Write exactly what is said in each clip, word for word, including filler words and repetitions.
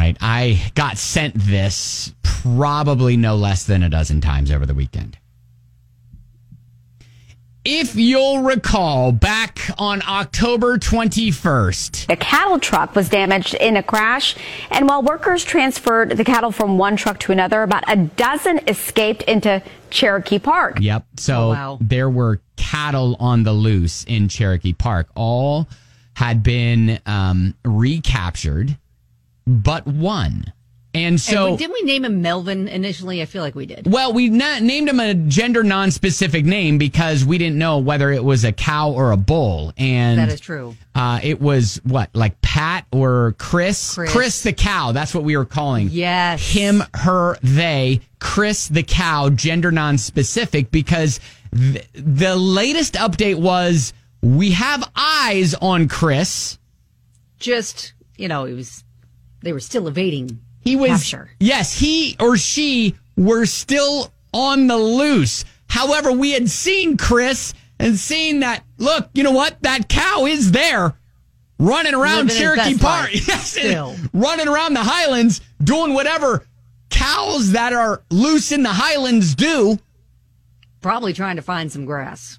right. I got sent this probably no less than a dozen times over the weekend. If you'll recall, back on October twenty-first, a cattle truck was damaged in a crash, and while workers transferred the cattle from one truck to another, about a dozen escaped into Cherokee Park. Yep. So oh, wow. there were cattle on the loose in Cherokee Park. All had been um, recaptured, but one. And so, and didn't we name him Melvin initially? I feel like we did. Well, we na- named him a gender non-specific name because we didn't know whether it was a cow or a bull. And that is true. Uh, it was what, like Pat or Chris? Chris? Chris the cow. That's what we were calling. Yes. Him, her, they. Chris the cow, gender non-specific, because th- the latest update was we have eyes on Chris. Just, you know, it was they were still evading. He was, capture. Yes, he or she were still on the loose. However, we had seen Chris and seen that, look, you know what? That cow is there running around Living Cherokee Park. Yes, still. running around the Highlands, doing whatever cows that are loose in the Highlands do. Probably trying to find some grass.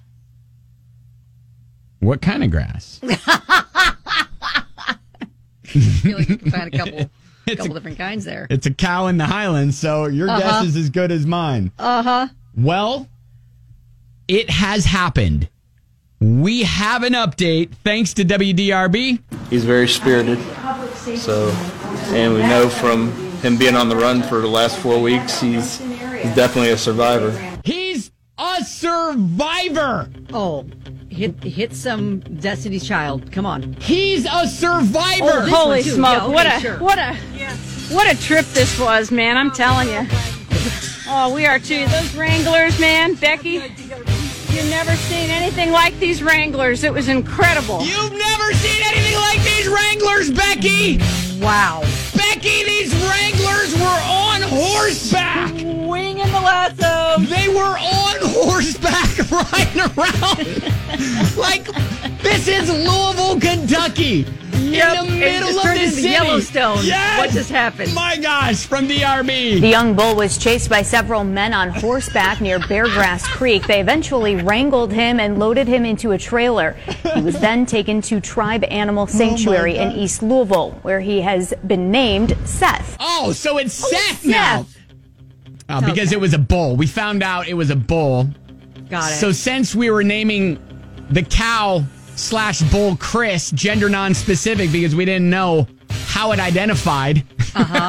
What kind of grass? I feel like you can find a couple... A couple a, different kinds there. It's a cow in the Highlands, so your uh-huh. guess is as good as mine. Uh-huh. Well, it has happened. We have an update thanks to W D R B. He's very spirited. So, and we know from him being on the run for the last four weeks, he's, he's definitely a survivor. He's a survivor. Oh, hit hit some Destiny's Child. Come on. He's a survivor. Oh, holy smoke! Yeah, okay, what a sure. what a what a trip this was, man! I'm telling you. Oh, we are too. Those Wranglers, man, Becky. You've never seen anything like these Wranglers. It was incredible. You've never seen anything like these Wranglers, Becky. Wow. Becky, these Wranglers were on horseback. Swinging the lasso. They were on horseback riding around. Like, this is Louisville, Kentucky. Yep. In the middle it's of turned the into city. Yellowstone. Yes. What just happened? My gosh, from D R B. The young bull was chased by several men on horseback near Beargrass Creek. They eventually wrangled him and loaded him into a trailer. He was then taken to Tribe Animal Sanctuary oh in East Louisville, where he has been named Seth. Oh, so it's oh, Seth Seth now. Uh, because okay. it was a bull. We found out it was a bull. Got it. So since we were naming the cow slash bull Chris, gender non-specific, because we didn't know how it identified. Uh-huh.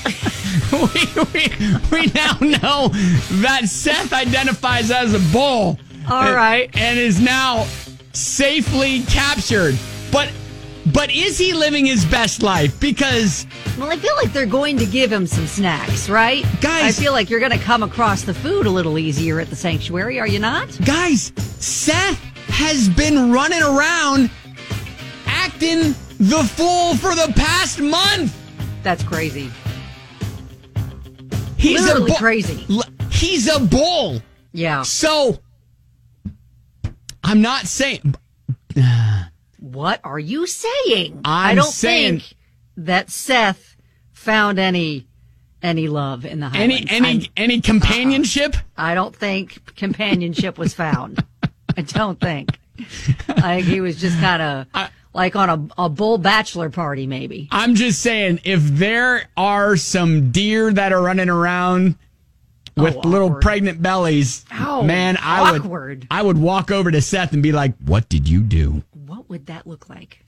we, we, we now know that Seth identifies as a bull. All and, right. And is now safely captured. But but is he living his best life? Because... Well, I feel like they're going to give him some snacks, right? Guys... I feel like you're going to come across the food a little easier at the sanctuary, are you not? Guys, Seth has been running around acting the fool for the past month. That's crazy. He's Literally a bu- crazy. He's a bull. Yeah. So, I'm not saying... What are you saying? I'm I don't saying, think that Seth found any any love in the Highlands. Any any I'm, any companionship? Uh-uh. I don't think companionship was found. I don't think. I think he was just kind of like on a, a bull bachelor party, maybe. I'm just saying, if there are some deer that are running around with oh, little awkward. pregnant bellies, oh, man, I awkward. would I would walk over to Seth and be like, "What did you do?" What would that look like?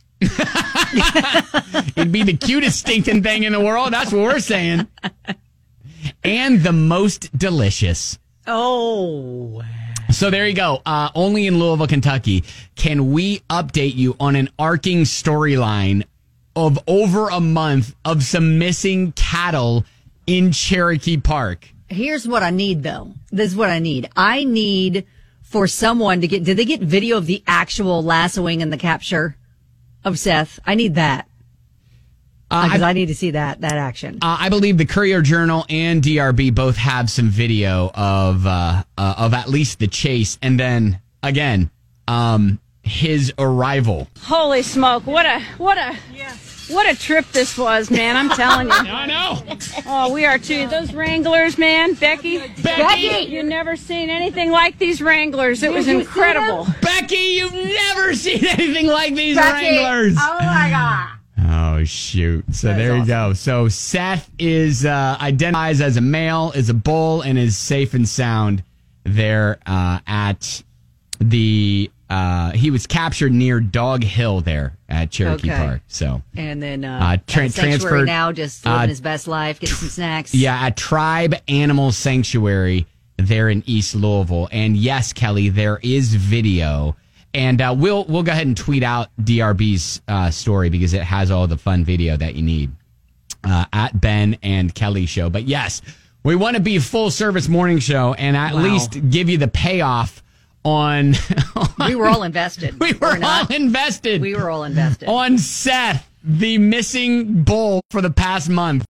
It'd be the cutest stinking thing in the world. That's what we're saying. And the most delicious. Oh. So there you go. Uh, only in Louisville, Kentucky, can we update you on an arcing storyline of over a month of some missing cattle in Cherokee Park. Here's what I need, though. This is what I need. I need for someone to get, did they get video of the actual lassoing and the capture of Seth? I need that. Because uh, I, I need to see that, that action. Uh, I believe the Courier Journal and D R B both have some video of, uh, uh, of at least the chase. And then again, um, his arrival. Holy smoke. What a, what a, yeah. What a trip this was, man. I'm telling you. I know. Oh, we are too. Those Wranglers, man. Becky. Becky. You've never seen anything like these Wranglers. It was incredible. Becky, you've never seen anything like these Wranglers. Oh my God. Oh, shoot. So there you go. So Seth is uh, identifies as a male, is a bull, and is safe and sound there uh, at the... Uh, he was captured near Dog Hill there at Cherokee Okay. Park. So And then uh, Uh, tra- at sanctuary transferred- now, just living uh, his best life, getting some snacks. yeah, at Tribe Animal Sanctuary there in East Louisville. And yes, Kelly, there is video. And uh, we'll we'll go ahead and tweet out D R B's uh, story because it has all the fun video that you need uh, at Ben and Kelly Show. But yes, we want to be a full service morning show and at Wow. least give you the payoff on. We were all invested. we were We're not. all invested. We were all invested. on Seth, the missing bull for the past month.